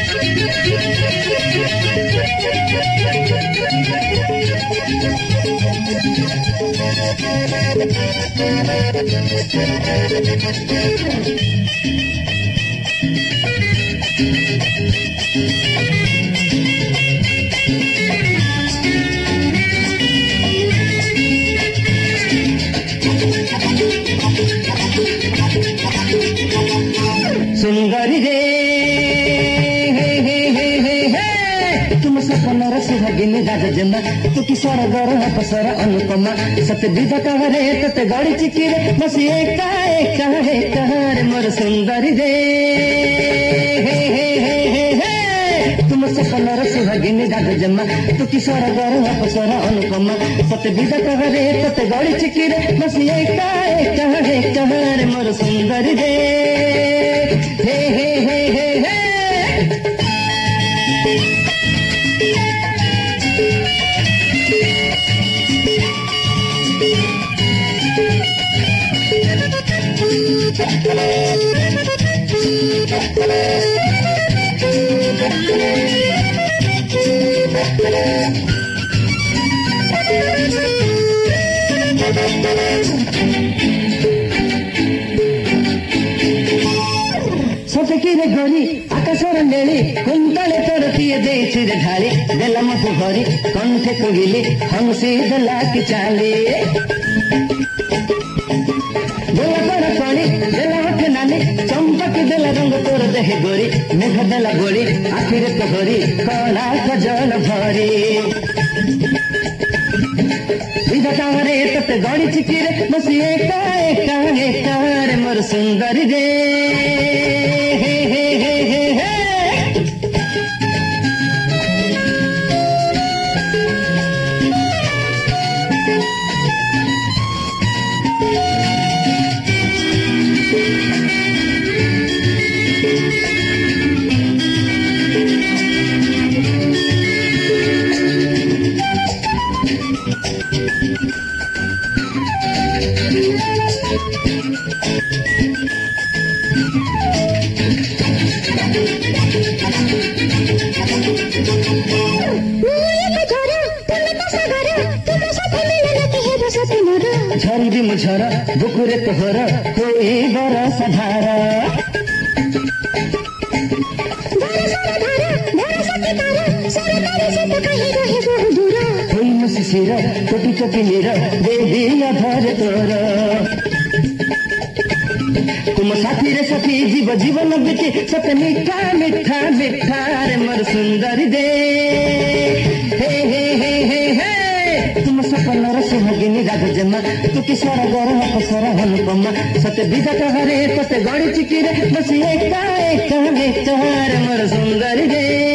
सुंदरी रे तुम सपनर सुहागिनी राजजेमा तू कि स्वर्गर अपसर अनुपमा सत्य विध कहरे तते गड़ी चिकिरे बसी एका एका एका रे मोर सुंदरी रे तुम सपनर सुहागिनी राजजेमा तू कि स्वर्गर अपसर अनुपमा सत्य विध कहरे तते गड़ी चिकिरे बसी एका एका एका रे मोर सुंदरी रे हे हे हे हे हे सफेकीरे गोरी आकाशर नेली कुंतले तोर किए देछिरे ढाली देला मधु भरी कंठे कोगिली हंसी देला कि चाली देला तोर पानी देला हाथ नानी चंपक देला रंग तोर देह गोरी मेघ देला गोरी आखिरे तो गोरी कला खजल भरी विधकारे तते गड़ी चिकिरे बसी एका एका एका रे मोर सुंदरी रे हे हे हे हे हे झरी मुझर बुकुरे तोहर कोई बरस धारा शिशिर चोटी चोटी नीर देवी अधर तोर तुम साथी रे साथी जीव जीवन बीती सत मीठा मीठा मीठा रे मोर सुंदरी दे हे हे हे हे हे तुम सपनर सुहागिनी राजजेमा तू कि स्वर्गर अपसर अनुपमा सत्य विध कहरे तते गड़ी चिकिरे बसी एका एका एका रे मोर सुंदरी दे।